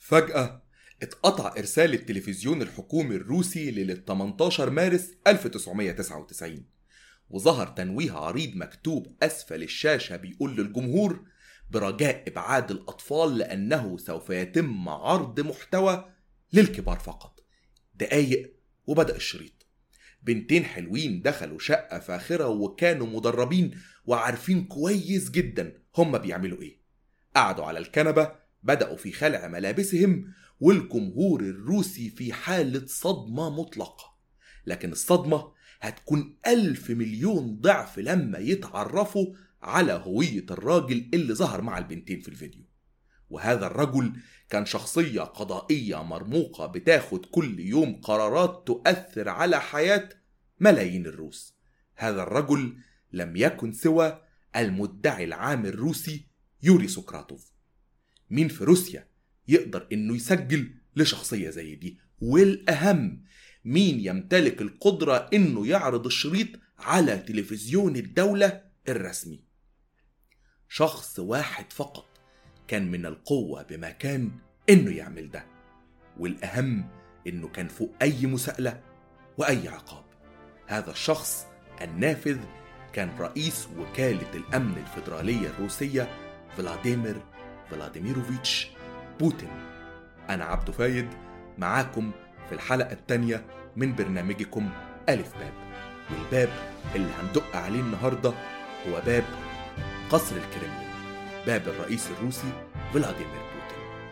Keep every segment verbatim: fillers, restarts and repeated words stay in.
فجأة اتقطع إرسال التلفزيون الحكومي الروسي ليلة ثمانية عشر مارس ألف وتسعمية وتسعة وتسعين، وظهر تنويه عريض مكتوب أسفل الشاشة بيقول للجمهور برجاء إبعاد الأطفال لأنه سوف يتم عرض محتوى للكبار فقط. دقايق وبدأ الشريط. بنتين حلوين دخلوا شقة فاخرة وكانوا مدربين وعارفين كويس جدا هم بيعملوا ايه. قعدوا على الكنبة، بدأوا في خلع ملابسهم، والجمهور الروسي في حالة صدمة مطلقة. لكن الصدمة هتكون ألف مليون ضعف لما يتعرفوا على هوية الراجل اللي ظهر مع البنتين في الفيديو. وهذا الرجل كان شخصية قضائية مرموقة بتاخد كل يوم قرارات تؤثر على حياة ملايين الروس. هذا الرجل لم يكن سوى المدعي العام الروسي يوري سقراطوف. مين في روسيا يقدر انه يسجل لشخصية زي دي؟ والأهم، مين يمتلك القدرة انه يعرض الشريط على تلفزيون الدولة الرسمي؟ شخص واحد فقط كان من القوة بمكان انه يعمل ده، والأهم انه كان فوق اي مساءلة واي عقاب. هذا الشخص النافذ كان رئيس وكالة الأمن الفيدرالية الروسية فلاديمير فلاديميروفيتش بوتين. أنا عبدو فايد معاكم في الحلقة الثانية من برنامجكم ألف باب، والباب اللي هندق عليه النهاردة هو باب قصر الكرملين، باب الرئيس الروسي فلاديمير بوتين.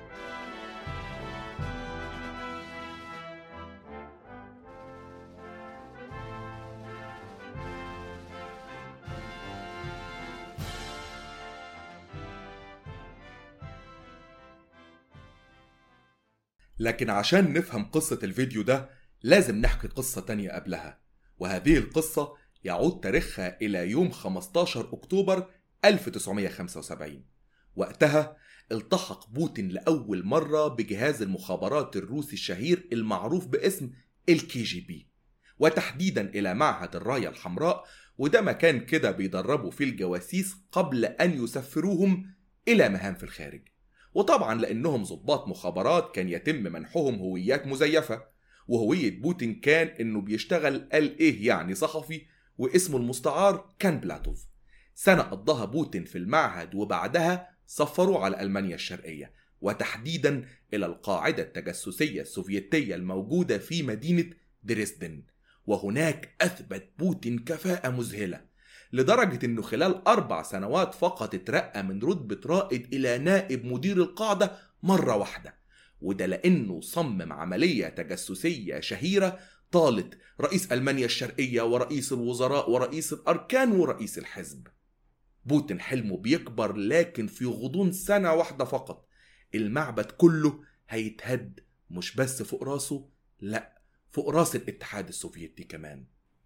لكن عشان نفهم قصة الفيديو ده لازم نحكي قصة تانية قبلها، وهذه القصة يعود تاريخها إلى يوم خمسة عشر أكتوبر ألف وتسعمية وخمسة وسبعين. وقتها التحق بوتين لأول مرة بجهاز المخابرات الروسي الشهير المعروف باسم الكي جي بي، وتحديدا إلى معهد الراية الحمراء، وده مكان كده بيدربوا فيه الجواسيس قبل أن يسفروهم إلى مهام في الخارج. وطبعا لأنهم ضباط مخابرات كان يتم منحهم هويات مزيفة، وهوية بوتين كان إنه بيشتغل قال إيه يعني صحفي، واسمه المستعار كان بلاتوف. سنة قضاها بوتين في المعهد، وبعدها سفروا على ألمانيا الشرقية، وتحديدا إلى القاعدة التجسسية السوفيتية الموجودة في مدينة دريسدن. وهناك أثبت بوتين كفاءة مذهلة، لدرجة أنه خلال أربع سنوات فقط اترقى من رتبة رائد إلى نائب مدير القاعدة مرة واحدة. وده لأنه صمم عملية تجسسية شهيرة طالت رئيس ألمانيا الشرقية ورئيس الوزراء ورئيس الأركان ورئيس الحزب. بوتين حلمه بيكبر، لكن في غضون سنة واحدة فقط المعبد كله هيتهد، مش بس فوق راسه، لا فوق راس الاتحاد السوفيتي كمان.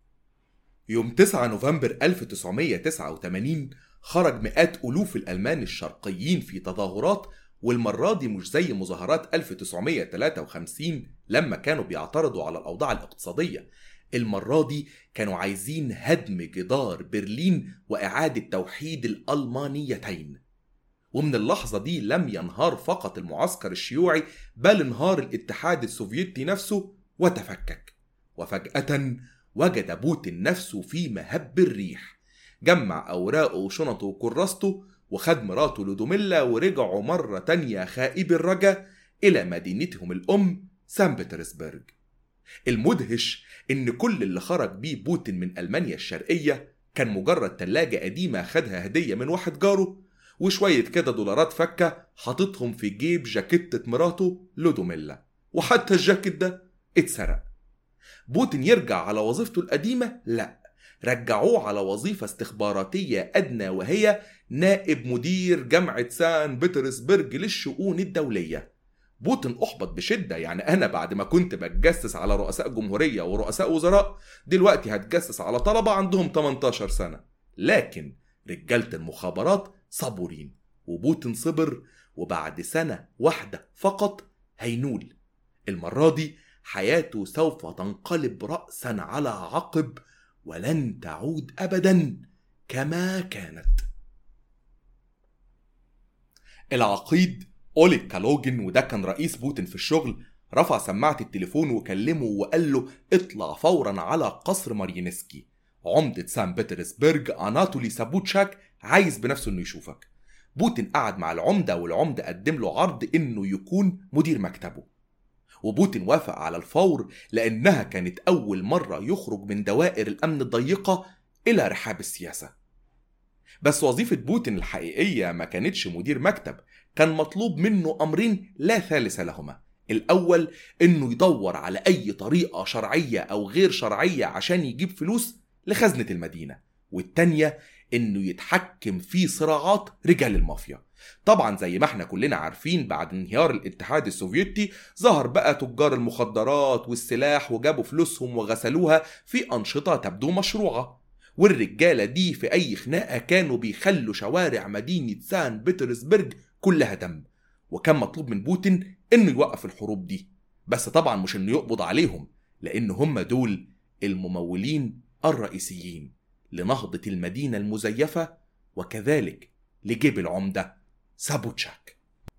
يوم تسعة نوفمبر ألف وتسعمية وتسعة وتمانين خرج مئات ألوف الألمان الشرقيين في تظاهرات، والمرة دي مش زي مظاهرات ألف وتسعمية وتلاتة وخمسين لما كانوا بيعترضوا على الأوضاع الاقتصادية. المرة دي كانوا عايزين هدم جدار برلين وإعادة توحيد الألمانيتين. ومن اللحظة دي لم ينهار فقط المعسكر الشيوعي، بل انهار الاتحاد السوفيتي نفسه وتفكك. وفجأة وجد بوتين نفسه في مهب الريح، جمع أوراقه وشنطه وكراسته وخد مراته لودوميلا، ورجعوا مرة تانية خائب الرجا إلى مدينتهم الأم سان بطرسبرغ. المدهش إن كل اللي خرج بيه بوتين من ألمانيا الشرقية كان مجرد تلاجة قديمة خدها هدية من واحد جاره، وشوية كده دولارات فكة حاططهم في جيب جاكيتة مراته لودوميلا، وحتى الجاكيت ده اتسرق. بوتين يرجع على وظيفته القديمة؟ لا، رجعوه على وظيفة استخباراتية أدنى، وهي نائب مدير جامعة سان بطرسبرغ للشؤون الدولية. بوتين أحبط بشدة، يعني أنا بعد ما كنت بتجسس على رؤساء جمهورية ورؤساء وزراء، دلوقتي هتجسس على طلبة عندهم تمنتاشر سنة. لكن رجالة المخابرات صبورين، وبوتين صبر، وبعد سنة واحدة فقط هينول. المرة دي حياته سوف تنقلب رأسا على عقب، ولن تعود أبدا كما كانت. العقيد أوليغ كالوجين، وده كان رئيس بوتين في الشغل، رفع سماعة التليفون وكلمه وقال له اطلع فورا على قصر مارينسكي، عمدة سان بطرسبرغ أناتولي سابوتشاك عايز بنفسه انه يشوفك. بوتين قعد مع العمدة، والعمدة قدم له عرض انه يكون مدير مكتبه، وبوتين وافق على الفور لانها كانت اول مرة يخرج من دوائر الامن الضيقة الى رحاب السياسة. بس وظيفة بوتين الحقيقية ما كانتش مدير مكتب، كان مطلوب منه امرين لا ثالث لهما. الاول انه يدور على اي طريقة شرعية او غير شرعية عشان يجيب فلوس لخزنة المدينة، والتانية انه يتحكم في صراعات رجال المافيا. طبعا زي ما احنا كلنا عارفين، بعد انهيار الاتحاد السوفيتي ظهر بقى تجار المخدرات والسلاح وجابوا فلوسهم وغسلوها في انشطة تبدو مشروعة، والرجالة دي في اي خناقة كانوا بيخلوا شوارع مدينة سان بطرسبرغ كلها دم. وكان مطلوب من بوتين انه يوقف الحروب دي، بس طبعا مش انه يقبض عليهم، لان هم دول الممولين الرئيسيين لنهضة المدينة المزيفة وكذلك لجيب العمدة سابوتشاك.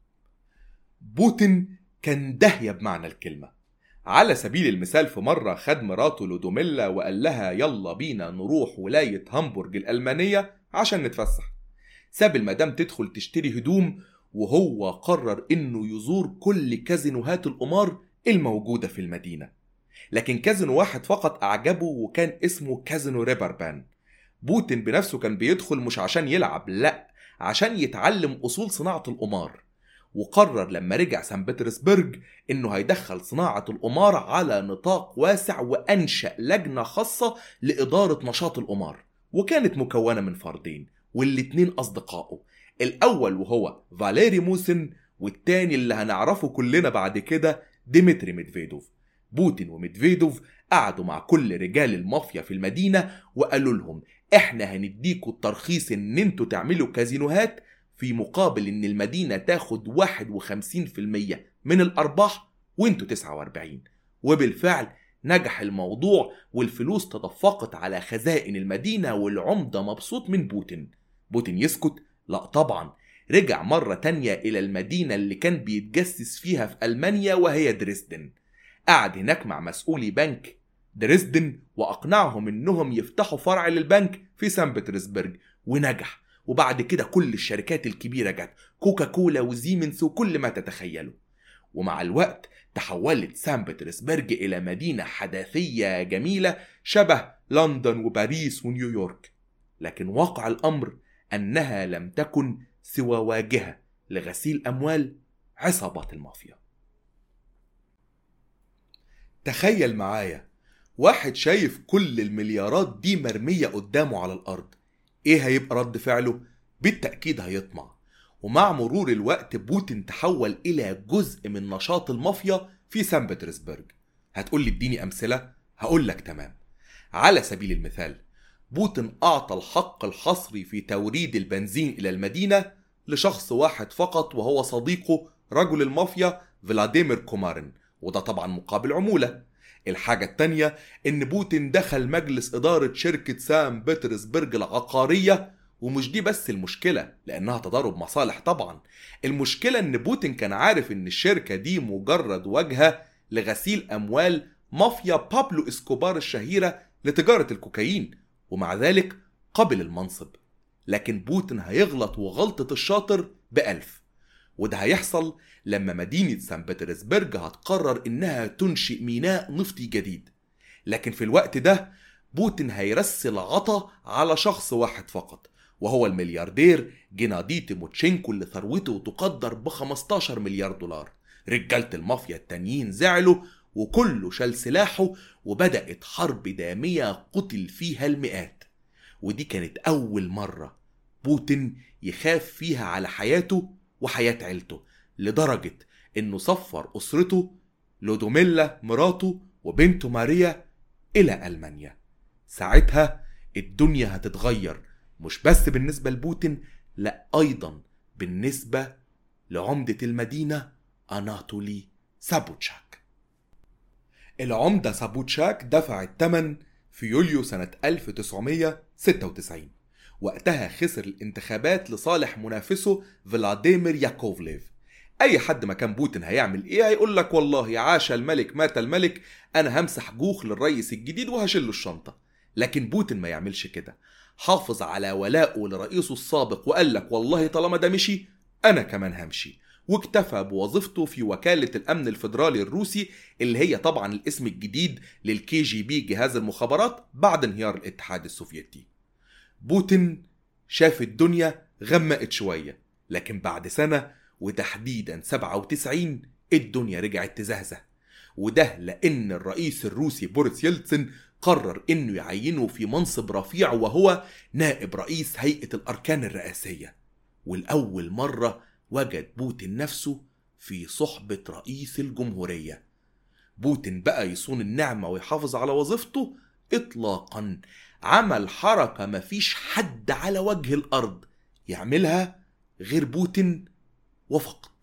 بوتين كان داهية بمعنى الكلمة. على سبيل المثال في مرة خد مراته لودوميلا وقال لها يلا بينا نروح ولاية هامبورغ الألمانية عشان نتفسح. ساب المدام تدخل تشتري هدوم، وهو قرر انه يزور كل كازينوهات القمار الموجودة في المدينة، لكن كازينو واحد فقط أعجبه وكان اسمه كازينو ريبربان. بوتين بنفسه كان بيدخل مش عشان يلعب، لأ عشان يتعلم أصول صناعة القمار، وقرر لما رجع سان بطرسبرغ إنه هيدخل صناعة القمار على نطاق واسع، وأنشأ لجنة خاصة لإدارة نشاط القمار، وكانت مكونة من فردين والاتنين أصدقائه، الأول وهو فاليري موسن، والتاني اللي هنعرفه كلنا بعد كده ديمتري ميدفيدوف. بوتين وميدفيدوف قعدوا مع كل رجال المافيا في المدينة وقالوا لهم احنا هنديكوا الترخيص ان انتوا تعملوا كازينوهات في مقابل ان المدينة تاخد واحد وخمسين في المية من الارباح وانتوا تسعة واربعين. وبالفعل نجح الموضوع، والفلوس تدفقت على خزائن المدينة، والعمدة مبسوط من بوتين. بوتين يسكت؟ لا طبعا، رجع مرة تانية الى المدينة اللي كان بيتجسس فيها في ألمانيا وهي دريسدن. قعد هناك مع مسؤولي بنك دريسدن وأقنعهم إنهم يفتحوا فرع للبنك في سان بطرسبرغ، ونجح. وبعد كده كل الشركات الكبيرة جت، كوكا كولا وزيمنس وكل ما تتخيلوا. ومع الوقت تحولت سان بطرسبرغ إلى مدينة حداثية جميلة شبه لندن وباريس ونيويورك، لكن واقع الأمر أنها لم تكن سوى واجهة لغسيل أموال عصابات المافيا. تخيل معايا واحد شايف كل المليارات دي مرمية قدامه على الأرض، إيه هيبقى رد فعله؟ بالتأكيد هيطمع. ومع مرور الوقت بوتين تحول إلى جزء من نشاط المافيا في سان بطرسبرغ. هتقول لي اديني أمثلة؟ هقول لك تمام. على سبيل المثال، بوتين أعطى الحق الحصري في توريد البنزين إلى المدينة لشخص واحد فقط، وهو صديقه رجل المافيا فلاديمير كومارين، وده طبعا مقابل عمولة. الحاجة التانية ان بوتين دخل مجلس ادارة شركة سان بطرسبرغ العقارية، ومش دي بس المشكلة لانها تضارب مصالح طبعا. المشكلة ان بوتين كان عارف ان الشركة دي مجرد واجهة لغسيل اموال مافيا بابلو اسكوبار الشهيرة لتجارة الكوكايين، ومع ذلك قبل المنصب. لكن بوتين هيغلط وغلطة الشاطر بألف، وده هيحصل لما مدينة سان بطرسبرغ هتقرر إنها تنشئ ميناء نفطي جديد. لكن في الوقت ده بوتين هيرسل عطا على شخص واحد فقط، وهو الملياردير جينادي تيموتشينكو اللي ثروته تقدر ب خمستاشر مليار دولار. رجالة المافيا التانيين زعلوا وكله شال سلاحه، وبدأت حرب دامية قتل فيها المئات. ودي كانت أول مرة بوتين يخاف فيها على حياته وحياة عيلته، لدرجة إنه سفر أسرته لودوميلا مراته وبنته ماريا إلى ألمانيا. ساعتها الدنيا هتتغير، مش بس بالنسبة لبوتين، لا أيضا بالنسبة لعمدة المدينة أناتولي سابوتشاك. العمدة سابوتشاك دفع الثمن في يوليو سنة ألف وتسعمية ستة وتسعين. وقتها خسر الانتخابات لصالح منافسه فلاديمير ياكوفليف. اي حد مكان بوتين هيعمل ايه؟ هيقول لك والله عاش الملك مات الملك، انا همسح جوخ للرئيس الجديد وهشيل له الشنطه. لكن بوتين ما يعملش كده، حافظ على ولائه لرئيسه السابق وقال لك والله طالما ده مشي انا كمان همشي، واكتفى بوظيفته في وكالة الأمن الفيدرالي الروسي اللي هي طبعا الاسم الجديد للكي جي بي، جهاز المخابرات بعد انهيار الاتحاد السوفيتي. بوتين شاف الدنيا غمقت شوية، لكن بعد سنة وتحديدا سبعة وتسعين الدنيا رجعت تزهزه، وده لأن الرئيس الروسي بوريس يلتسن قرر إنه يعينه في منصب رفيع وهو نائب رئيس هيئة الأركان الرئاسية. والأول مرة وجد بوتين نفسه في صحبة رئيس الجمهورية. بوتين بقى يصون النعمة ويحافظ على وظيفته إطلاقا، عمل حركة مفيش حد على وجه الأرض يعملها غير بوتين وفقط.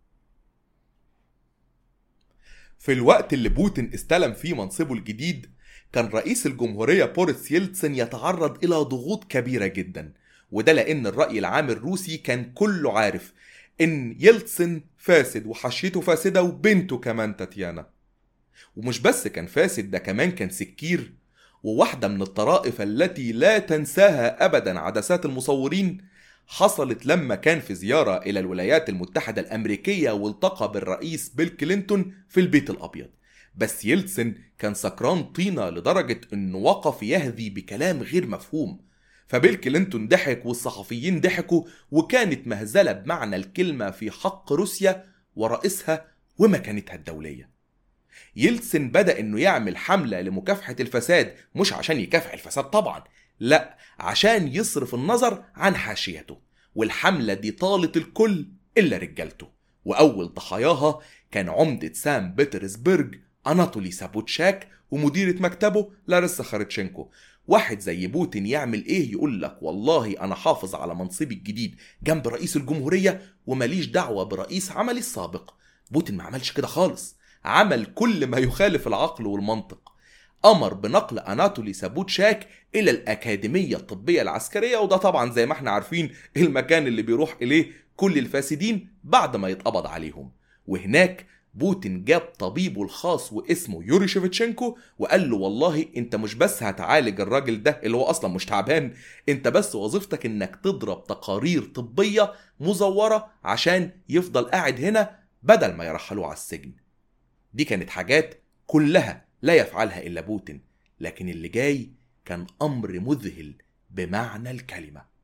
في الوقت اللي بوتين استلم فيه منصبه الجديد كان رئيس الجمهورية بوريس يلتسن يتعرض إلى ضغوط كبيرة جدا، وده لأن الرأي العام الروسي كان كله عارف إن يلتسن فاسد وحشيته فاسدة وبنته كمان تاتيانا. ومش بس كان فاسد، ده كمان كان سكير، وواحدة من الطرائف التي لا تنساها أبدا عدسات المصورين حصلت لما كان في زيارة إلى الولايات المتحدة الأمريكية والتقى بالرئيس بيل كلينتون في البيت الأبيض. بس يلتسن كان سكران طينة لدرجة إنه وقف يهذي بكلام غير مفهوم، فبيل كلينتون ضحك والصحفيين ضحكوا، وكانت مهزلة بمعنى الكلمة في حق روسيا ورئيسها ومكانتها الدولية. يلتسن بدأ إنه يعمل حملة لمكافحة الفساد، مش عشان يكافح الفساد طبعا، لا، عشان يصرف النظر عن حاشيته. والحملة دي طالت الكل إلا رجالته، وأول ضحاياها كان عمدة سان بطرسبرغ أناتولي سابوتشاك ومديرة مكتبه لاريسا خارتشينكو. واحد زي بوتين يعمل ايه؟ يقول لك والله انا حافظ على منصبي الجديد جنب رئيس الجمهورية وماليش دعوة برئيس عملي السابق. بوتين ما عملش كده خالص، عمل كل ما يخالف العقل والمنطق. امر بنقل اناتولي سابوتشاك الى الاكاديمية الطبية العسكرية، وده طبعا زي ما احنا عارفين المكان اللي بيروح اليه كل الفاسدين بعد ما يتقبض عليهم. وهناك بوتين جاب طبيبه الخاص واسمه يوري شيفتشينكو وقال له والله انت مش بس هتعالج الراجل ده اللي هو اصلا مش تعبان، انت بس وظيفتك انك تضرب تقارير طبية مزورة عشان يفضل قاعد هنا بدل ما يرحلوه على السجن. دي كانت حاجات كلها لا يفعلها الا بوتين، لكن اللي جاي كان امر مذهل بمعنى الكلمة.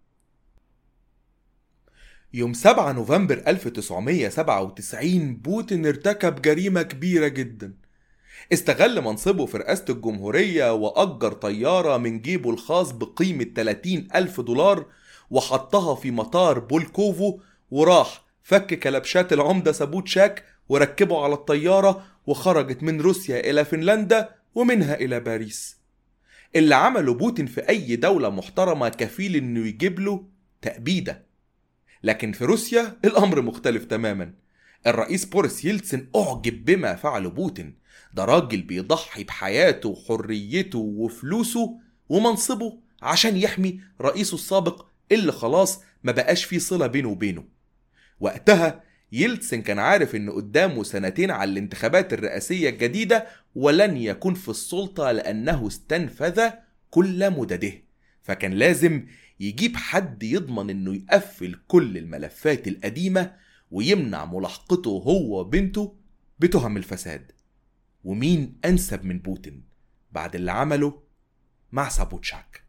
يوم سبعة نوفمبر ألف وتسعمية وسبعة وتسعين بوتين ارتكب جريمة كبيرة جدا. استغل منصبه في رئاسة الجمهورية وأجر طيارة من جيبه الخاص بقيمة ثلاثين ألف دولار وحطها في مطار بولكوفو، وراح فك كلبشات العمدة سابوتشاك وركبه على الطيارة وخرجت من روسيا إلى فنلندا ومنها إلى باريس. اللي عمله بوتين في أي دولة محترمة كفيل إنه يجيب له تأبيدة، لكن في روسيا الأمر مختلف تماما. الرئيس بوريس يلتسن أعجب بما فعله بوتين، ده راجل بيضحي بحياته وحريته وفلوسه ومنصبه عشان يحمي رئيسه السابق اللي خلاص ما بقاش فيه صلة بينه وبينه. وقتها يلتسن كان عارف إنه قدامه سنتين على الانتخابات الرئاسية الجديدة ولن يكون في السلطة لأنه استنفذ كل مدده، فكان لازم يجيب حد يضمن انه يقفل كل الملفات القديمة ويمنع ملاحقته هو وبنته بتهم الفساد. ومين انسب من بوتين بعد اللي عمله مع سابوتشاك؟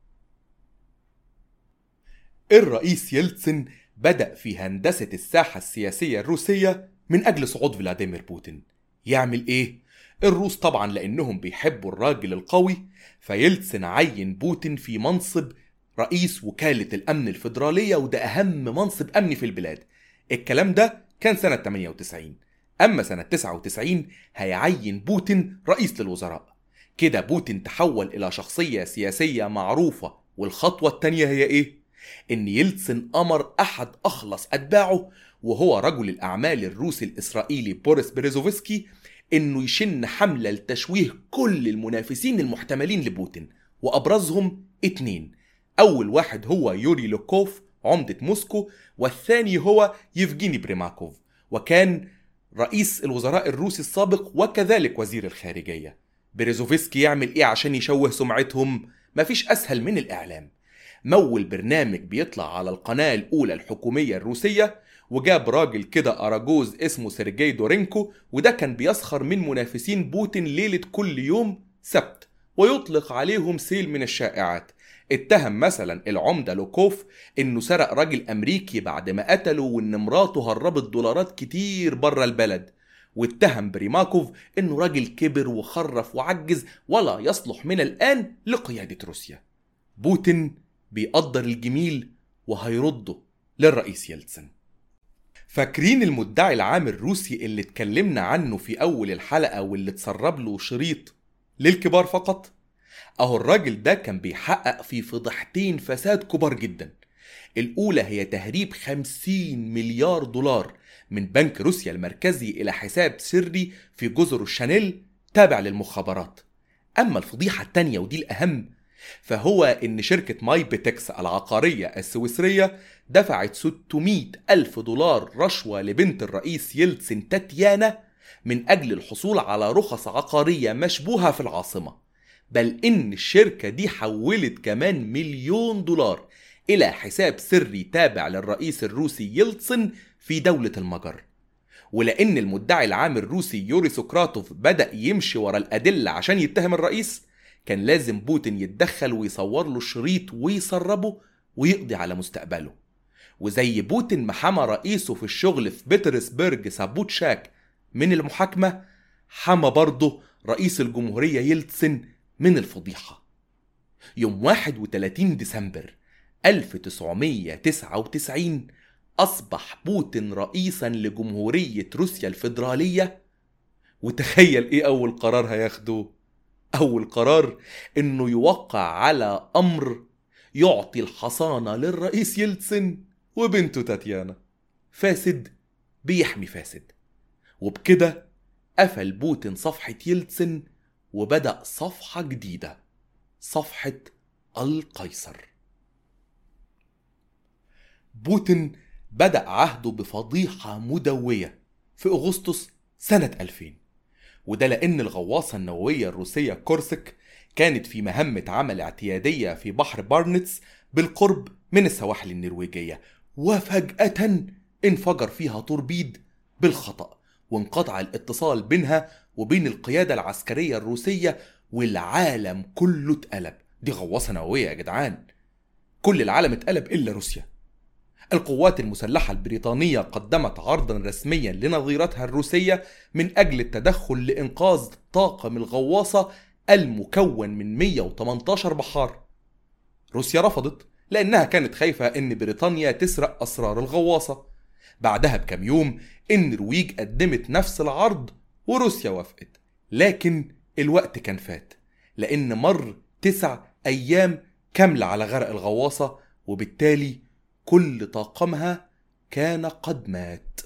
الرئيس يلتسن بدأ في هندسة الساحة السياسية الروسية من أجل صعود فلاديمير بوتين. يعمل إيه؟ الروس طبعا لأنهم بيحبوا الراجل القوي، فيلتسن عين بوتين في منصب رئيس وكالة الأمن الفيدرالية، وده أهم منصب أمني في البلاد. الكلام ده كان سنة ثمانية وتسعين. أما سنة تسعة وتسعين هيعين بوتين رئيس للوزراء. كده بوتين تحول إلى شخصية سياسية معروفة. والخطوة التانية هي إيه؟ إن يلتسن أمر أحد أخلص أتباعه وهو رجل الأعمال الروسي الإسرائيلي بوريس بيريزوفسكي إنه يشن حملة لتشويه كل المنافسين المحتملين لبوتين، وأبرزهم اتنين. أول واحد هو يوري لوكوف عمدة موسكو، والثاني هو يفجيني بريماكوف. وكان رئيس الوزراء الروسي السابق وكذلك وزير الخارجية. بريزوفسكي يعمل ايه عشان يشوه سمعتهم؟ مفيش اسهل من الاعلام. مول برنامج بيطلع على القناة الاولى الحكومية الروسية، وجاب راجل كده اراجوز اسمه سيرجي دورينكو، وده كان بيسخر من منافسين بوتين ليلة كل يوم سبت ويطلق عليهم سيل من الشائعات. اتهم مثلا العمدة لوكوف انه سرق راجل امريكي بعد ما قتله، وان مراته هربت دولارات كتير بره البلد. واتهم بريماكوف انه راجل كبر وخرف وعجز ولا يصلح من الان لقيادة روسيا. بوتين بيقدر الجميل وهيرده للرئيس يلتسن. فاكرين المدعي العام الروسي اللي اتكلمنا عنه في اول الحلقة واللي اتسرب له شريط للكبار فقط؟ اهو الراجل ده كان بيحقق في فضحتين فساد كبار جدا. الاولى هي تهريب خمسين مليار دولار من بنك روسيا المركزي الى حساب سري في جزر الشانيل تابع للمخابرات. اما الفضيحة التانية ودي الاهم، فهو ان شركة ماي بيتكس العقارية السويسرية دفعت ستمائة ألف دولار رشوة لبنت الرئيس يلتسن تاتيانا من اجل الحصول على رخص عقارية مشبوهة في العاصمة. بل ان الشركة دي حولت كمان مليون دولار الى حساب سري تابع للرئيس الروسي يلتسن في دولة المجر. ولان المدعي العام الروسي يوري سوكراتوف بدأ يمشي ورا الادلة عشان يتهم الرئيس، كان لازم بوتين يتدخل ويصور له الشريط ويسربه ويقضي على مستقبله. وزي بوتين محمى رئيسه في الشغل في بيترسبرج سابوتشاك من المحاكمة، حمى برضه رئيس الجمهورية يلتسن من الفضيحة. يوم واحد وثلاثين ديسمبر ألف وتسعمائة وتسعة وتسعين أصبح بوتين رئيسا لجمهورية روسيا الفيدرالية. وتخيل ايه أول قرار هياخده؟ أول قرار إنه يوقع على أمر يعطي الحصانة للرئيس يلتسن وبنته تاتيانا. فاسد بيحمي فاسد. وبكده قفل بوتين صفحة يلتسن وبدأ صفحة جديدة، صفحة القيصر. بوتين بدأ عهده بفضيحة مدوية في أغسطس سنة ألفين، وده لأن الغواصة النووية الروسية كورسك كانت في مهمة عمل اعتيادية في بحر بارنتس بالقرب من السواحل النرويجية، وفجأة انفجر فيها توربيد بالخطأ، وانقطع الاتصال بينها وبين القيادة العسكرية الروسية، والعالم كله اتقلب. دي غواصة نووية يا جدعان، كل العالم اتقلب إلا روسيا. القوات المسلحة البريطانية قدمت عرضا رسميا لنظيرتها الروسية من أجل التدخل لإنقاذ طاقم الغواصة المكون من مئة وثمانية عشر بحار. روسيا رفضت لأنها كانت خايفة إن بريطانيا تسرق أسرار الغواصة. بعدها بكم يوم النرويج قدمت نفس العرض وروسيا وافقت، لكن الوقت كان فات، لأن مر تسع أيام كاملة على غرق الغواصة، وبالتالي كل طاقمها كان قد مات.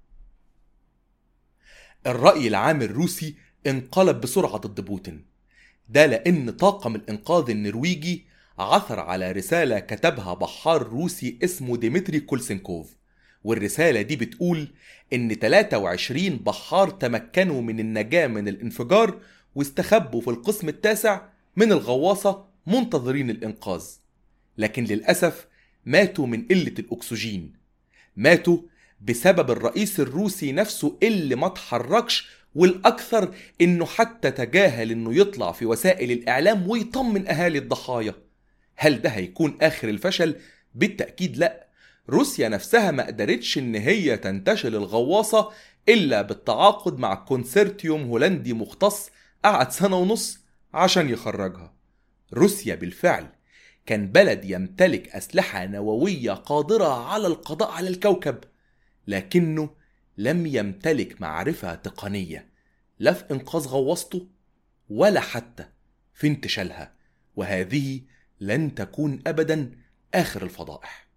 الرأي العام الروسي انقلب بسرعة ضد بوتين، ده لأن طاقم الإنقاذ النرويجي عثر على رسالة كتبها بحار روسي اسمه ديمتري كولسنكوف، والرسالة دي بتقول إن ثلاثة وعشرين بحار تمكنوا من النجاة من الانفجار واستخبوا في القسم التاسع من الغواصة منتظرين الإنقاذ، لكن للأسف ماتوا من قلة الأكسجين. ماتوا بسبب الرئيس الروسي نفسه اللي ما تحركش، والأكثر إنه حتى تجاهل إنه يطلع في وسائل الإعلام ويطمن أهالي الضحايا. هل ده هيكون آخر الفشل؟ بالتأكيد لأ. روسيا نفسها ما قدرتش إن هي تنتشل الغواصة إلا بالتعاقد مع كونسرتيوم هولندي مختص قعد سنة ونص عشان يخرجها. روسيا بالفعل كان بلد يمتلك أسلحة نووية قادرة على القضاء على الكوكب، لكنه لم يمتلك معرفة تقنية لا في إنقاذ غواصته ولا حتى في انتشالها، وهذه لن تكون أبدا آخر الفضائح.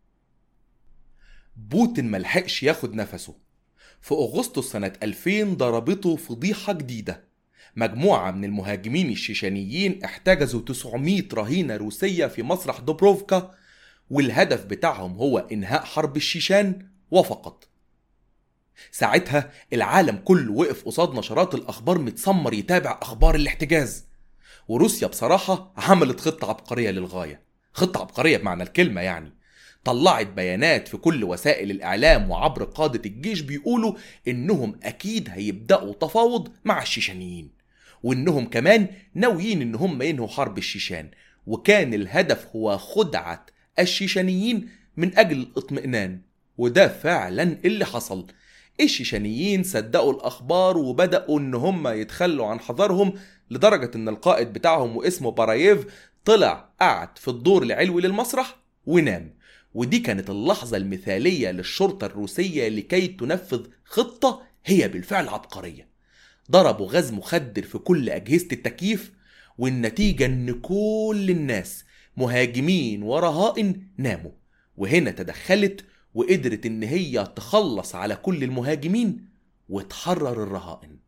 بوتين ملحقش ياخد نفسه. في أغسطس سنة ألفين ضربته فضيحة جديدة. مجموعة من المهاجمين الشيشانيين احتجزوا تسعمائة رهينة روسية في مسرح دوبروفكا، والهدف بتاعهم هو إنهاء حرب الشيشان وفقط. ساعتها العالم كله وقف قصاد نشرات الأخبار متسمر يتابع أخبار الاحتجاز. وروسيا بصراحة عملت خطة عبقرية للغاية، خطة عبقرية بمعنى الكلمة يعني. طلعت بيانات في كل وسائل الإعلام وعبر قادة الجيش بيقولوا إنهم أكيد هيبدأوا تفاوض مع الشيشانيين، وإنهم كمان ناويين إنهم ينهوا حرب الشيشان، وكان الهدف هو خدعة الشيشانيين من أجل الاطمئنان. وده فعلا اللي حصل. الشيشانيين صدقوا الأخبار وبدأوا إن هم يتخلوا عن حذرهم، لدرجة إن القائد بتاعهم واسمه باراييف طلع قعد في الدور العلوي للمسرح ونام. ودي كانت اللحظة المثالية للشرطة الروسية لكي تنفذ خطة هي بالفعل عبقرية. ضربوا غاز مخدر في كل أجهزة التكييف، والنتيجة إن كل الناس مهاجمين ورهائن ناموا. وهنا تدخلت وقدرت إن هي تخلص على كل المهاجمين وتحرر الرهائن.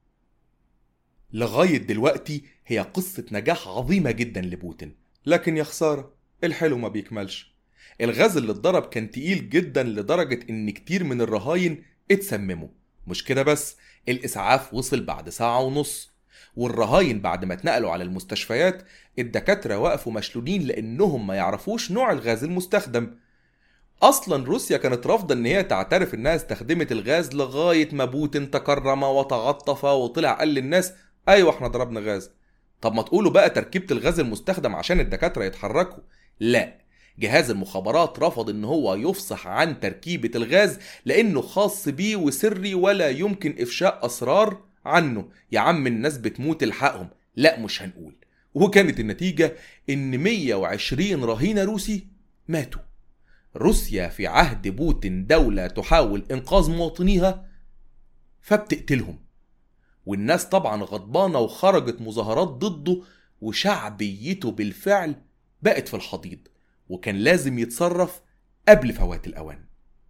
لغاية دلوقتي هي قصة نجاح عظيمة جدا لبوتين، لكن يا خسارة الحلو ما بيكملش. الغاز اللي اتضرب كان تقيل جدا لدرجة إن كتير من الرهاين اتسمموا. مش كده بس، الإسعاف وصل بعد ساعة ونص، والرهاين بعد ما اتنقلوا على المستشفيات الدكاترة وقفوا مشلولين لأنهم ما يعرفوش نوع الغاز المستخدم. أصلا روسيا كانت رافضة إن هي تعترف إنها استخدمت الغاز لغاية ما بوتين تكرم وتعطف وطلع قال للناس أيوة احنا ضربنا غاز. طب ما تقولوا بقى تركيبة الغاز المستخدم عشان الدكاترة يتحركوا. لا، جهاز المخابرات رفض إن هو يفصح عن تركيبة الغاز لأنه خاص بيه وسري ولا يمكن إفشاء أسرار عنه. يا عم الناس بتموت الحقهم. لا مش هنقول. وكانت النتيجة إن مية وعشرين رهين روسي ماتوا. روسيا في عهد بوتين دولة تحاول إنقاذ مواطنيها فبتقتلهم، والناس طبعا غضبانة وخرجت مظاهرات ضده، وشعبيته بالفعل بقت في الحضيض، وكان لازم يتصرف قبل فوات الأوان.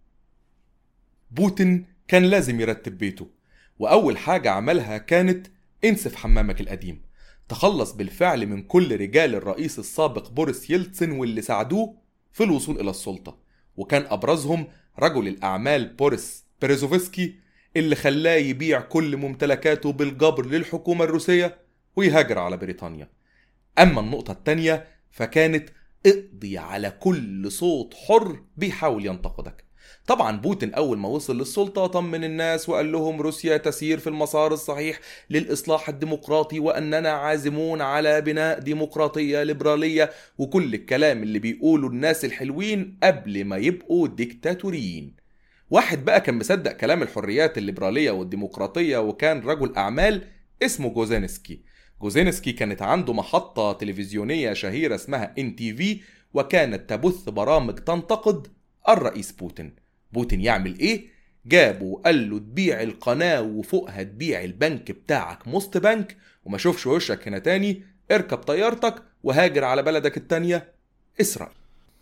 بوتين كان لازم يرتب بيته، وأول حاجة عملها كانت انسف حمامك القديم. تخلص بالفعل من كل رجال الرئيس السابق بوريس يلتسن واللي ساعدوه في الوصول إلى السلطة، وكان أبرزهم رجل الأعمال بوريس بيريزوفسكي اللي خلاه يبيع كل ممتلكاته بالجبر للحكومة الروسية ويهاجر على بريطانيا. أما النقطة التانية فكانت اقضي على كل صوت حر بيحاول ينتقدك. طبعا بوتين أول ما وصل للسلطة طمن الناس وقال لهم روسيا تسير في المسار الصحيح للإصلاح الديمقراطي، وأننا عازمون على بناء ديمقراطية ليبرالية، وكل الكلام اللي بيقوله الناس الحلوين قبل ما يبقوا ديكتاتوريين. واحد بقى كان مصدق كلام الحريات الليبرالية والديمقراطية، وكان رجل أعمال اسمه جوزينسكي. جوزينسكي كانت عنده محطة تلفزيونية شهيرة اسمها إن تي في، وكانت تبث برامج تنتقد الرئيس بوتين. بوتين يعمل ايه؟ جابه وقال له تبيع القناة وفوقها تبيع البنك بتاعك موست بنك، وما شوفش وشك هنا تاني، اركب طيارتك وهاجر على بلدك التانية إسرائيل.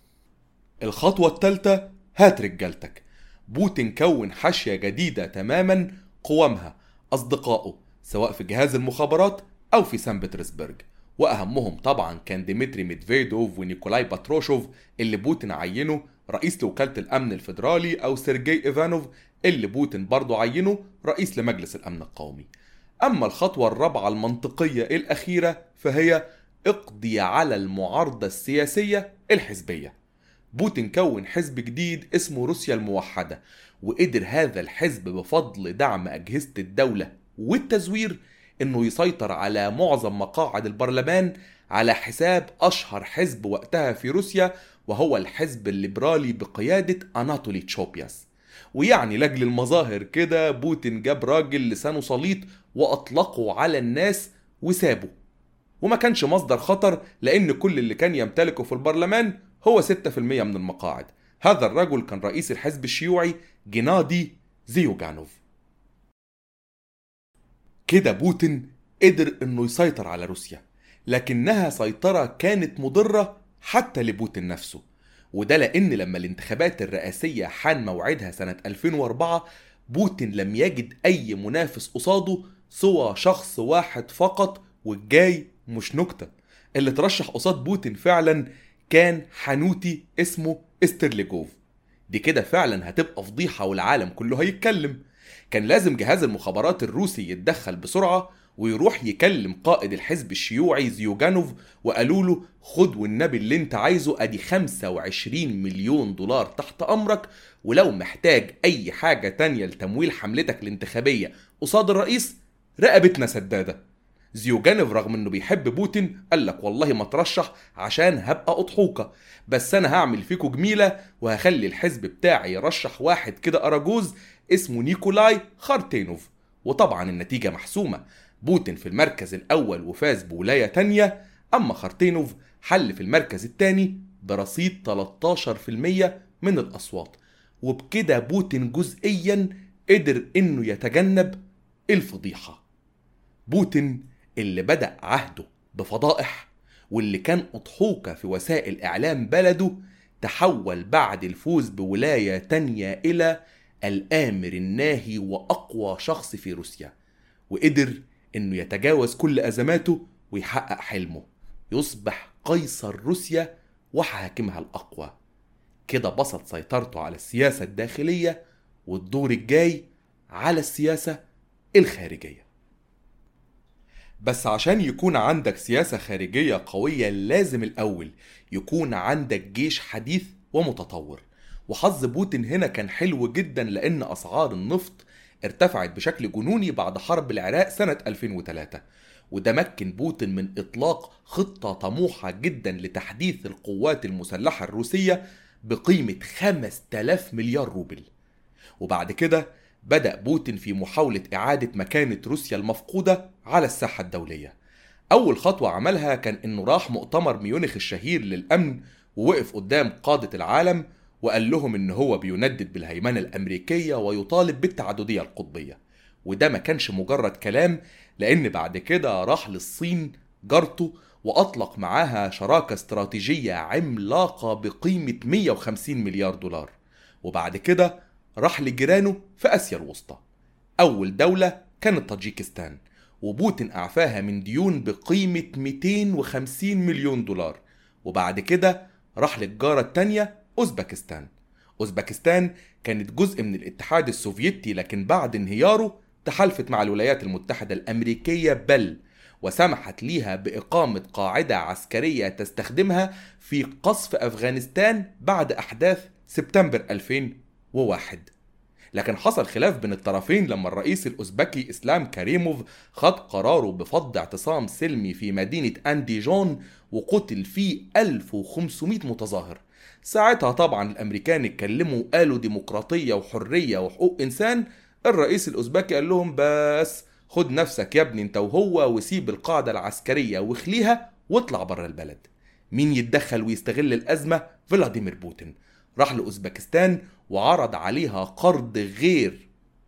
الخطوة الثالثة، هات رجالتك. بوتين كون حاشية جديدة تماما قوامها أصدقائه سواء في جهاز المخابرات أو في سان بطرسبرغ، وأهمهم طبعا كان ديمتري ميدفيدوف ونيكولاي باتروشوف اللي بوتين عينه رئيس لوكالة الأمن الفيدرالي، أو سيرجي إيفانوف اللي بوتين برضو عينه رئيس لمجلس الأمن القومي. أما الخطوة الرابعة المنطقية الأخيرة فهي اقضي على المعارضة السياسية الحزبية. بوتين كون حزب جديد اسمه روسيا الموحدة، وقدر هذا الحزب بفضل دعم أجهزة الدولة والتزوير إنه يسيطر على معظم مقاعد البرلمان على حساب أشهر حزب وقتها في روسيا، وهو الحزب الليبرالي بقيادة أناتولي تشوبياس. ويعني لأجل المظاهر كده بوتين جاب راجل لسانه سليط وأطلقه على الناس وسابه، وما كانش مصدر خطر لأن كل اللي كان يمتلكه في البرلمان هو ستة في المية من المقاعد. هذا الرجل كان رئيس الحزب الشيوعي جينادي زيوغانوف. كده بوتين قدر انه يسيطر على روسيا، لكنها سيطرة كانت مضرة حتى لبوتين نفسه. وده لان لما الانتخابات الرئاسية حان موعدها سنة ألفين وأربعة بوتين لم يجد اي منافس قصاده سوى شخص واحد فقط، والجاي مش نكتة. اللي ترشح قصاد بوتين فعلا كان حانوتي اسمه استرليجوف. دي كده فعلا هتبقى فضيحة والعالم كله هيتكلم. كان لازم جهاز المخابرات الروسي يتدخل بسرعة ويروح يكلم قائد الحزب الشيوعي زيوجانوف، وقالوا له خد والنبي اللي انت عايزه، ادي خمسة وعشرين مليون دولار تحت امرك، ولو محتاج اي حاجة تانية لتمويل حملتك الانتخابية قصاد الرئيس رقبتنا سدادة. زيوجانوف رغم انه بيحب بوتين قال لك والله ما ترشح عشان هبقى اضحوكة، بس انا هعمل فيكو جميلة وهخلي الحزب بتاعي يرشح واحد كده اراجوز اسمه نيكولاي خارتينوف. وطبعا النتيجة محسومة، بوتين في المركز الاول وفاز بولاية تانية، اما خارتينوف حل في المركز التاني برصيد تلتاشر بالمية من الاصوات. وبكده بوتين جزئيا قدر انه يتجنب الفضيحة. بوتين اللي بدأ عهده بفضائح واللي كان أضحوكة في وسائل إعلام بلده، تحول بعد الفوز بولاية تانية إلى الآمر الناهي وأقوى شخص في روسيا، وقدر إنه يتجاوز كل أزماته ويحقق حلمه، يصبح قيصر روسيا وحاكمها الأقوى. كده بسط سيطرته على السياسة الداخلية، والدور الجاي على السياسة الخارجية. بس عشان يكون عندك سياسة خارجية قوية لازم الأول يكون عندك جيش حديث ومتطور. وحظ بوتين هنا كان حلو جدا، لأن أسعار النفط ارتفعت بشكل جنوني بعد حرب العراق سنة ألفين وثلاثة، وده مكن بوتين من إطلاق خطة طموحة جدا لتحديث القوات المسلحة الروسية بقيمة خمسة آلاف مليار روبل. وبعد كده بدأ بوتين في محاولة إعادة مكانة روسيا المفقودة على الساحة الدولية. أول خطوة عملها كان إنه راح مؤتمر ميونخ الشهير للأمن، ووقف قدام قادة العالم وقال لهم إن هو بيندد بالهيمنة الأمريكية ويطالب بالتعددية القطبية. وده ما كانش مجرد كلام، لأن بعد كده راح للصين جارته وأطلق معاها شراكة استراتيجية عملاقة بقيمة مية وخمسين مليار دولار. وبعد كده راح لجيرانه في آسيا الوسطى. أول دولة كانت طاجيكستان، وبوتين أعفاها من ديون بقيمة مئتين وخمسين مليون دولار. وبعد كده راح للجارة التانية أوزبكستان. أوزبكستان كانت جزء من الاتحاد السوفيتي، لكن بعد انهياره تحالفت مع الولايات المتحدة الأمريكية بل وسمحت ليها بإقامة قاعدة عسكرية تستخدمها في قصف أفغانستان بعد أحداث سبتمبر ألفين وواحد. لكن حصل خلاف بين الطرفين لما الرئيس الأوزبكي إسلام كريموف خد قراره بفض اعتصام سلمي في مدينة أنديجون وقتل فيه ألف وخمسمائة متظاهر. ساعتها طبعا الأمريكان اتكلموا وقالوا ديمقراطية وحرية وحقوق إنسان. الرئيس الأوزبكي قال لهم بس خد نفسك يا ابني انت وهو وسيب القاعدة العسكرية واخليها واطلع بره البلد. مين يتدخل ويستغل الأزمة؟ فلاديمير بوتين. راح لأوزبكستان وعرض عليها قرض غير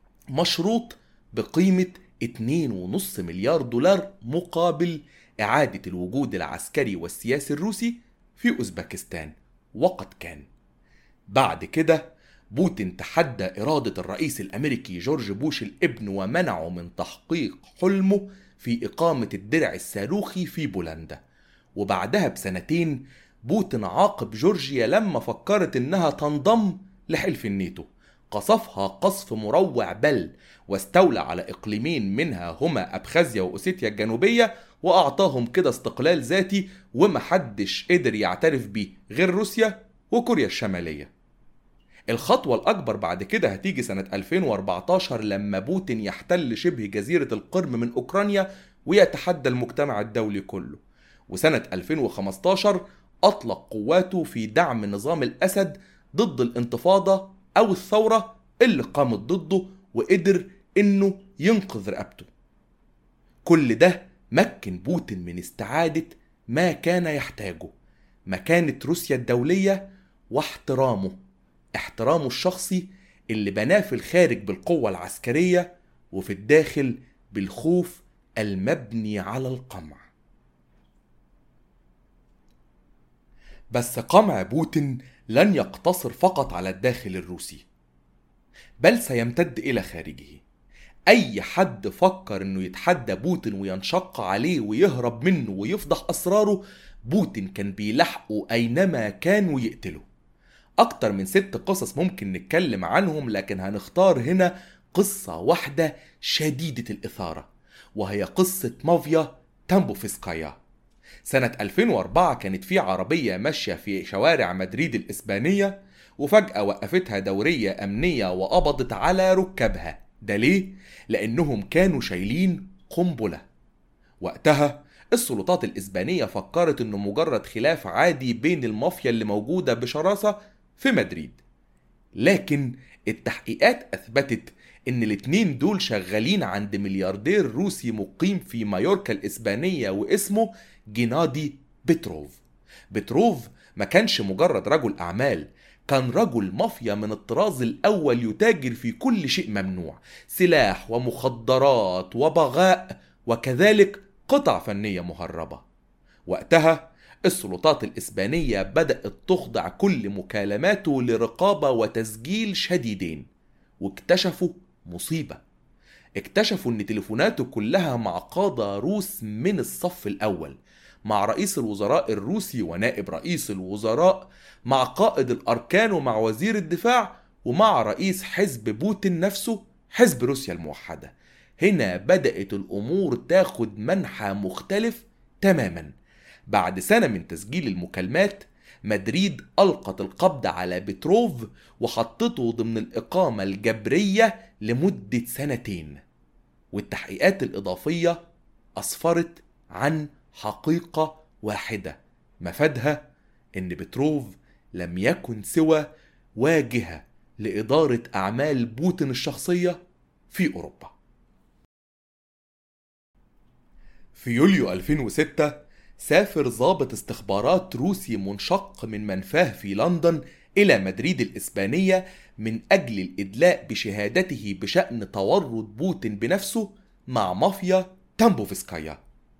مشروط بقيمة اتنين ونص مليار دولار مقابل إعادة الوجود العسكري والسياسي الروسي في أوزبكستان. وقد كان. بعد كده بوتين تحدى إرادة الرئيس الأمريكي جورج بوش الابن ومنعه من تحقيق حلمه في إقامة الدرع الصاروخي في بولندا. وبعدها بسنتين بوتين عاقب جورجيا لما فكرت إنها تنضم لحلف الناتو، قصفها قصف مروع بل واستولى على إقليمين منها هما أبخازيا وأوسيتيا الجنوبية، وأعطاهم كده استقلال ذاتي ومحدش قدر يعترف بيه غير روسيا وكوريا الشمالية. الخطوة الأكبر بعد كده هتيجي سنة ألفين وأربعتاشر لما بوتين يحتل شبه جزيرة القرم من أوكرانيا ويتحدى المجتمع الدولي كله. وسنة ألفين وخمستاشر أطلق قواته في دعم نظام الأسد ضد الانتفاضة أو الثورة اللي قامت ضده، وقدر إنه ينقذ رقبته. كل ده مكن بوتين من استعادة ما كان يحتاجه: مكانة روسيا الدولية واحترامه، احترامه الشخصي اللي بناه في الخارج بالقوة العسكرية وفي الداخل بالخوف المبني على القمع. بس قمع بوتين لن يقتصر فقط على الداخل الروسي، بل سيمتد إلى خارجه. أي حد فكر إنه يتحدى بوتين وينشق عليه ويهرب منه ويفضح أسراره، بوتين كان بيلحقه أينما كان ويقتله. أكتر من ست قصص ممكن نتكلم عنهم، لكن هنختار هنا قصة واحدة شديدة الإثارة، وهي قصة مافيا تامبوفسكايا. سنة ألفين وأربعة كانت في عربية ماشية في شوارع مدريد الإسبانية، وفجأة وقفتها دورية أمنية وقبضت على ركابها. ده ليه؟ لأنهم كانوا شايلين قنبلة. وقتها السلطات الإسبانية فكرت إنه مجرد خلاف عادي بين المافيا اللي موجودة بشراسة في مدريد، لكن التحقيقات أثبتت إن الاتنين دول شغالين عند ملياردير روسي مقيم في مايوركا الإسبانية واسمه جينادي بيتروف. بيتروف ما كانش مجرد رجل أعمال، كان رجل مافيا من الطراز الأول، يتاجر في كل شيء ممنوع، سلاح ومخدرات وبغاء وكذلك قطع فنية مهربة. وقتها السلطات الإسبانية بدأت تخضع كل مكالماته لرقابة وتسجيل شديدين، واكتشفوا مصيبة. اكتشفوا ان تليفوناته كلها مع قادة روس من الصف الأول، مع رئيس الوزراء الروسي ونائب رئيس الوزراء، مع قائد الأركان ومع وزير الدفاع، ومع رئيس حزب بوتين نفسه، حزب روسيا الموحدة. هنا بدأت الأمور تاخد منحى مختلف تماما. بعد سنة من تسجيل المكالمات، مدريد ألقت القبض على بيتروف وحطته ضمن الإقامة الجبرية لمدة سنتين. والتحقيقات الإضافية أسفرت عن حقيقة واحدة مفادها إن بيتروف لم يكن سوى واجهة لإدارة أعمال بوتين الشخصية في أوروبا. في يوليو ألفين وستة سافر ضابط استخبارات روسي منشق من منفاه في لندن إلى مدريد الإسبانية من أجل الإدلاء بشهادته بشأن تورط بوتين بنفسه مع مافيا تامبوفسكايا.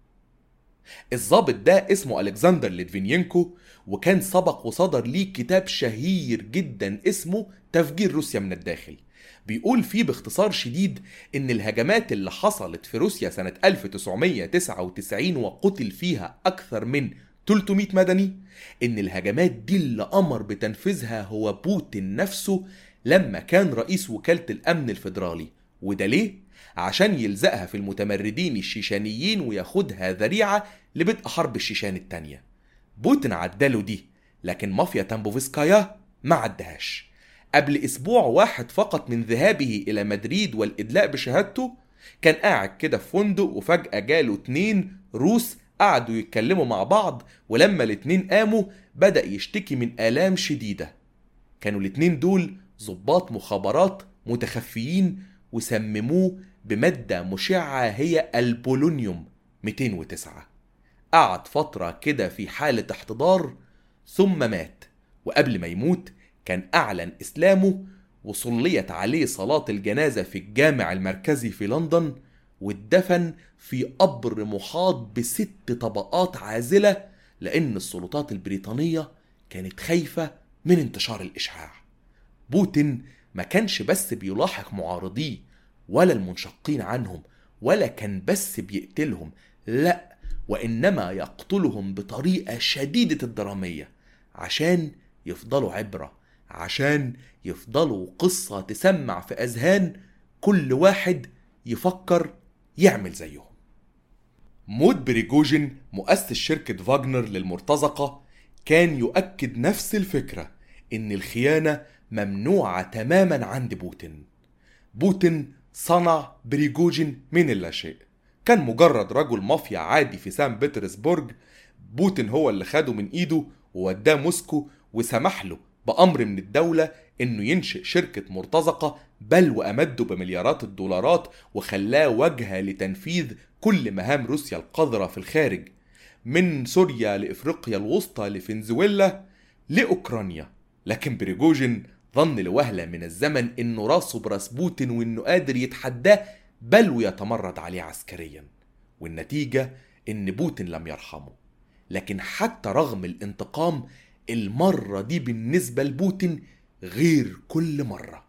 الضابط ده اسمه ألكسندر ليتفينينكو، وكان سبق وصدر ليه كتاب شهير جدا اسمه تفجير روسيا من الداخل. بيقول فيه باختصار شديد إن الهجمات اللي حصلت في روسيا سنة ألف وتسعمية وتسعة وتسعين وقتل فيها أكثر من ثلاثمية مدني، إن الهجمات دي اللي أمر بتنفيذها هو بوتين نفسه لما كان رئيس وكالة الأمن الفيدرالي. وده ليه؟ عشان يلزقها في المتمردين الشيشانيين وياخدها ذريعة لبدء حرب الشيشان التانية. بوتين عداله دي، لكن مافيا تامبوفسكايا ما عدهاش. قبل أسبوع واحد فقط من ذهابه إلى مدريد والإدلاء بشهادته، كان قاعد كده في فندق، وفجأة جاله اتنين روس قعدوا يتكلموا مع بعض، ولما الاتنين قاموا بدأ يشتكي من آلام شديدة. كانوا الاتنين دول ضباط مخابرات متخفيين، وسمموه بمادة مشعة هي البولونيوم مئتين وتسعة. قعد فترة كده في حالة احتضار ثم مات، وقبل ما يموت كان أعلن إسلامه، وصليت عليه صلاة الجنازة في الجامع المركزي في لندن، واتدفن في قبر محاط بست طبقات عازلة، لأن السلطات البريطانية كانت خايفة من انتشار الإشعاع. بوتين ما كانش بس بيلاحق معارضيه ولا المنشقين عنهم، ولا كان بس بيقتلهم، لا، وإنما يقتلهم بطريقة شديدة الدرامية عشان يفضلوا عبرة، عشان يفضلوا قصة تسمع في أذهان كل واحد يفكر يعمل زيهم. موت بريجوجين مؤسس شركة فاغنر للمرتزقة كان يؤكد نفس الفكرة، إن الخيانة ممنوعة تماما عند بوتين. بوتين صنع بريجوجين من اللاشيء، كان مجرد رجل مافيا عادي في سان بطرسبرج. بوتين هو اللي خده من ايده ووداه موسكو، وسمح له بأمر من الدولة انه ينشئ شركة مرتزقة، بل وأمده بمليارات الدولارات، وخلاه وجهة لتنفيذ كل مهام روسيا القذرة في الخارج، من سوريا لإفريقيا الوسطى لفنزويلا لأوكرانيا. لكن بريجوجين ظن لوهلة من الزمن انه راسه براس بوتين، وانه قادر يتحداه بل ويتمرد عليه عسكريا، والنتيجة ان بوتين لم يرحمه. لكن حتى رغم الانتقام، المرة دي بالنسبة لبوتين غير كل مرة.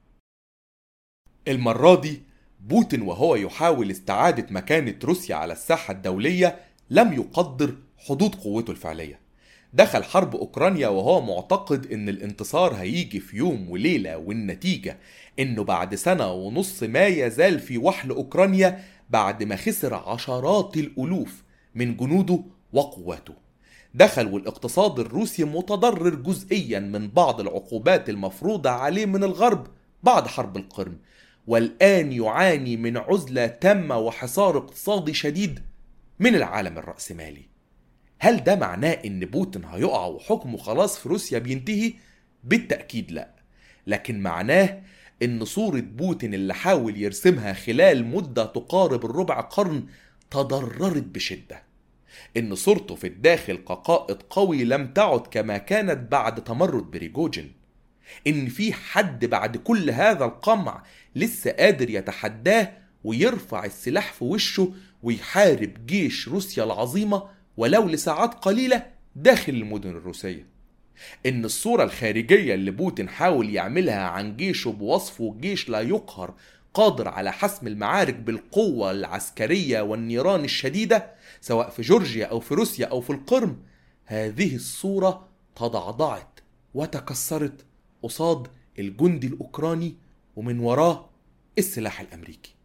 المرة دي بوتين وهو يحاول استعادة مكانة روسيا على الساحة الدولية لم يقدر حدود قوته الفعلية. دخل حرب أوكرانيا وهو معتقد إن الانتصار هيجي في يوم وليلة، والنتيجة إنه بعد سنة ونص ما يزال في وحل أوكرانيا بعد ما خسر عشرات الألوف من جنوده وقواته. دخل والاقتصاد الروسي متضرر جزئيا من بعض العقوبات المفروضة عليه من الغرب بعد حرب القرم، والآن يعاني من عزلة تامة وحصار اقتصادي شديد من العالم الرأسمالي. هل ده معناه إن بوتين هيقع وحكمه خلاص في روسيا بينتهي؟ بالتأكيد لا، لكن معناه إن صورة بوتين اللي حاول يرسمها خلال مدة تقارب الربع قرن تضررت بشدة، إن صورته في الداخل كقائد قوي لم تعد كما كانت بعد تمرد بريجوجين، إن في حد بعد كل هذا القمع لسه قادر يتحداه ويرفع السلاح في وشه ويحارب جيش روسيا العظيمة ولو لساعات قليلة داخل المدن الروسية، إن الصورة الخارجية اللي بوتين حاول يعملها عن جيشه بوصفه جيش لا يقهر قادر على حسم المعارك بالقوة العسكرية والنيران الشديدة سواء في جورجيا أو في روسيا أو في القرم، هذه الصورة تضعضعت وتكسرت قصاد الجندي الأوكراني ومن وراه السلاح الأمريكي.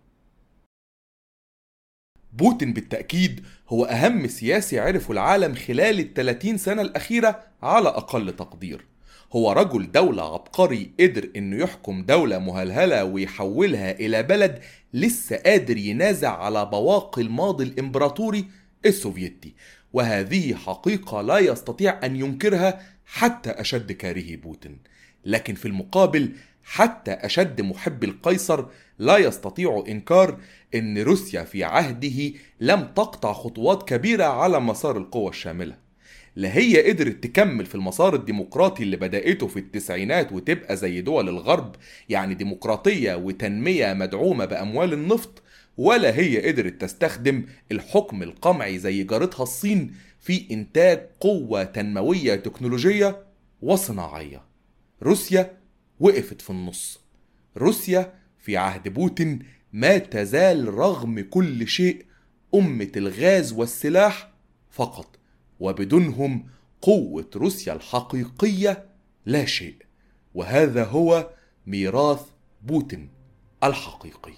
بوتين بالتأكيد هو أهم سياسي عرفه العالم خلال الثلاثين سنة الأخيرة على أقل تقدير. هو رجل دولة عبقري قدر إنه يحكم دولة مهلهلة ويحولها إلى بلد لسه قادر ينازع على بواقي الماضي الإمبراطوري السوفيتي، وهذه حقيقة لا يستطيع أن ينكرها حتى أشد كاره بوتين. لكن في المقابل حتى أشد محب القيصر لا يستطيع إنكار أن روسيا في عهده لم تقطع خطوات كبيرة على مسار القوى الشاملة. لا هي قدرت تكمل في المسار الديمقراطي اللي بدأته في التسعينات وتبقى زي دول الغرب، يعني ديمقراطية وتنمية مدعومة بأموال النفط، ولا هي قدرت تستخدم الحكم القمعي زي جارتها الصين في إنتاج قوة تنموية تكنولوجية وصناعية. روسيا وقفت في النص. روسيا في عهد بوتين ما تزال رغم كل شيء أمة الغاز والسلاح فقط، وبدونهم قوة روسيا الحقيقية لا شيء، وهذا هو ميراث بوتين الحقيقي.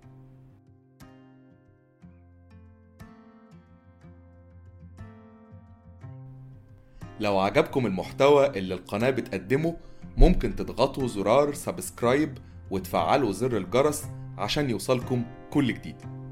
لو عجبكم المحتوى اللي القناة بتقدمه ممكن تضغطوا زرار سبسكرايب وتفعلوا زر الجرس عشان يوصلكم كل جديد.